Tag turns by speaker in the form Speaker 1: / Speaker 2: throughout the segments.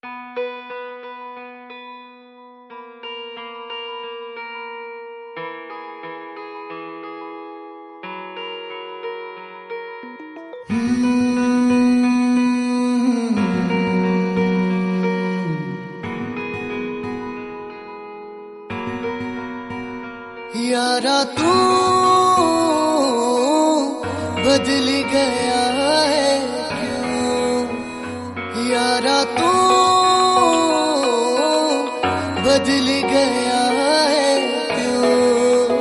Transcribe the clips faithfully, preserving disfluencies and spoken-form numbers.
Speaker 1: यारा तू बदल गया है क्यों, यारा तू बदल गया है क्यों।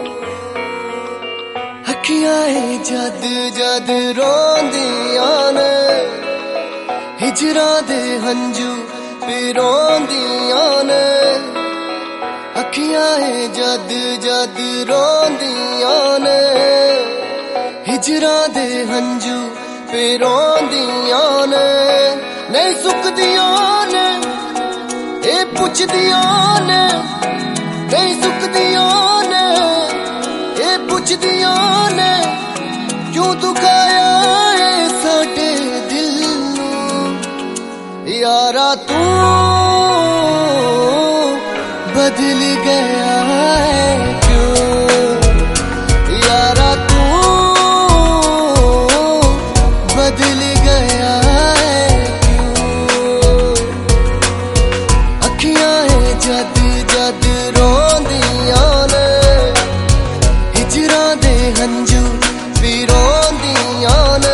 Speaker 1: अखियां जद जद रोंदियां ने, हिजरा दे हंजू पिरोंदियां ने। अखियां जद जद रोंदियां ने, हिजरा दे हंजू पिरोंदियां ने। नहीं सुकदियां ने ए पुछदियां ने, नहीं सुकदियां ने ए पुछदियां ने। क्यों दुखाया है साडे दिल नूं, यारा तू बदल गया है क्यों, यारा तू बदल गया है क्यों। अखियां जद जद रोंदियां ने, हिजरा दे हंजू पिरोंदियां ने।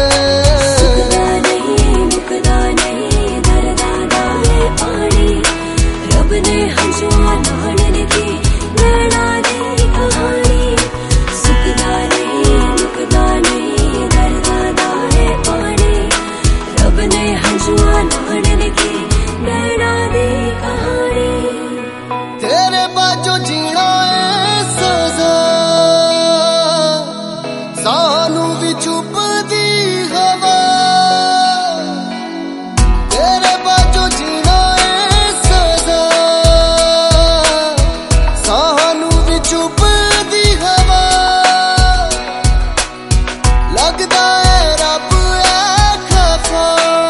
Speaker 1: तेरे बाजो जीना है सजा, सानू भी चुप दी हवा। तेरे बाजो जीना है सजा, सानू भी चुप दी हवा। लगदा है रब है खफा,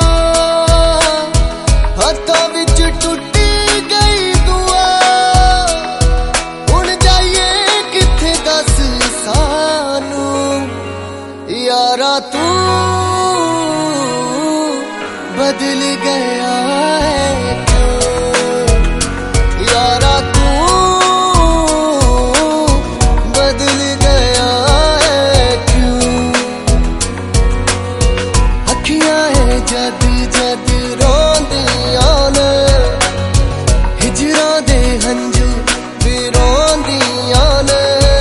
Speaker 1: हत्थां विच टुटी गई दुआ। हुण जाइए किथे दस सानू, यारा तू बदल गया है क्यों, यारा तू बदल गया है क्यों। अखियां जद जद रोंदियां ने, हिजरा दे हंजू पिरोंदियां ने।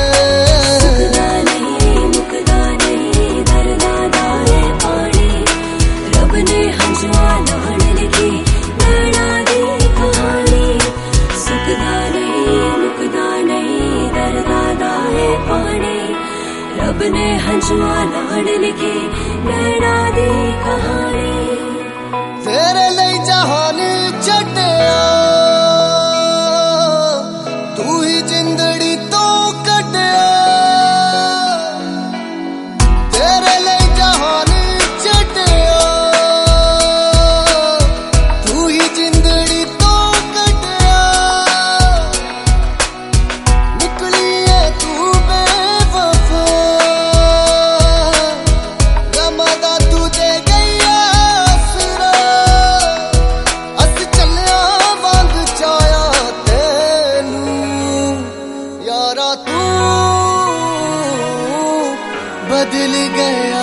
Speaker 2: रब ने हंजुआ नाल लिखी नैना दी कहानी।
Speaker 1: तेरे लई जहान छड्डिया, तू ही जिंदड़ी तो कड्डिया। तेरे लई जहान छड्डिया, तू ही जिंदड़ी तो कड्डिया। निकली है तू बेवफा, रमदा तुझे गई आसरा। अस चलिया वांग चाया तेनू, यारा तू बदल गया